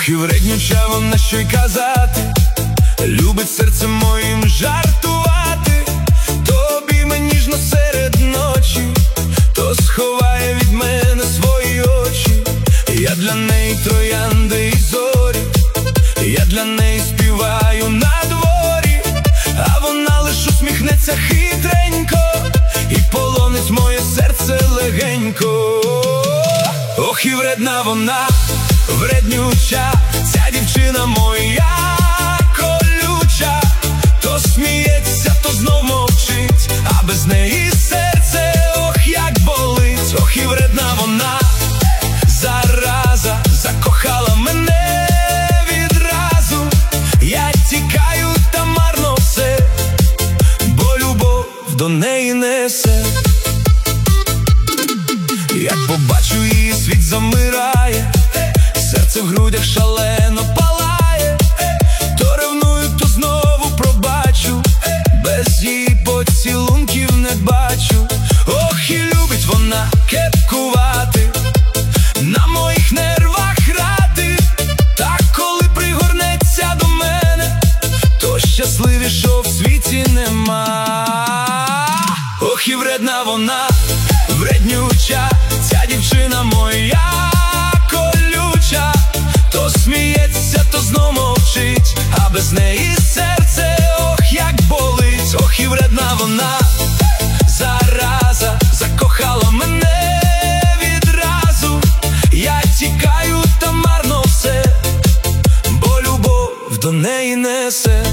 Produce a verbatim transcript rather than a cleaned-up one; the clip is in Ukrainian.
Ох, і вреднюча вона, що й казати, любить серцем моїм жартувати, то обійме ніжно серед ночі, то сховає від мене свої очі. Я для неї троянди і зорі, я для неї співаю на дворі, а вона лиш усміхнеться хитренько і полонить моє серце легенько. Ох, і вредна вона, вреднюча, ця дівчина моя колюча, то сміється, то знов мовчить, а без неї серце, ох, як болить. Ох, і вредна вона, зараза, закохала мене відразу. Я тікаю, та марно все, бо любов до неї несе. Як побачу її, світ замирає, серце в грудях шалено палає, то ревную, то знову пробачу, без її поцілунків не бачу. Ох, і любить вона кепкувати, на моїх нервах грати, та коли пригорнеться до мене, то щасливішого в світі нема. Ох, і вредна вона, вреднюча, ця дівчина моя колюча, то сміється, то знов мовчить, а без неї серце, ох, як болить. Ох, і вредна вона, зараза, закохала мене відразу. Я тікаю, та марно все, бо любов до неї несе.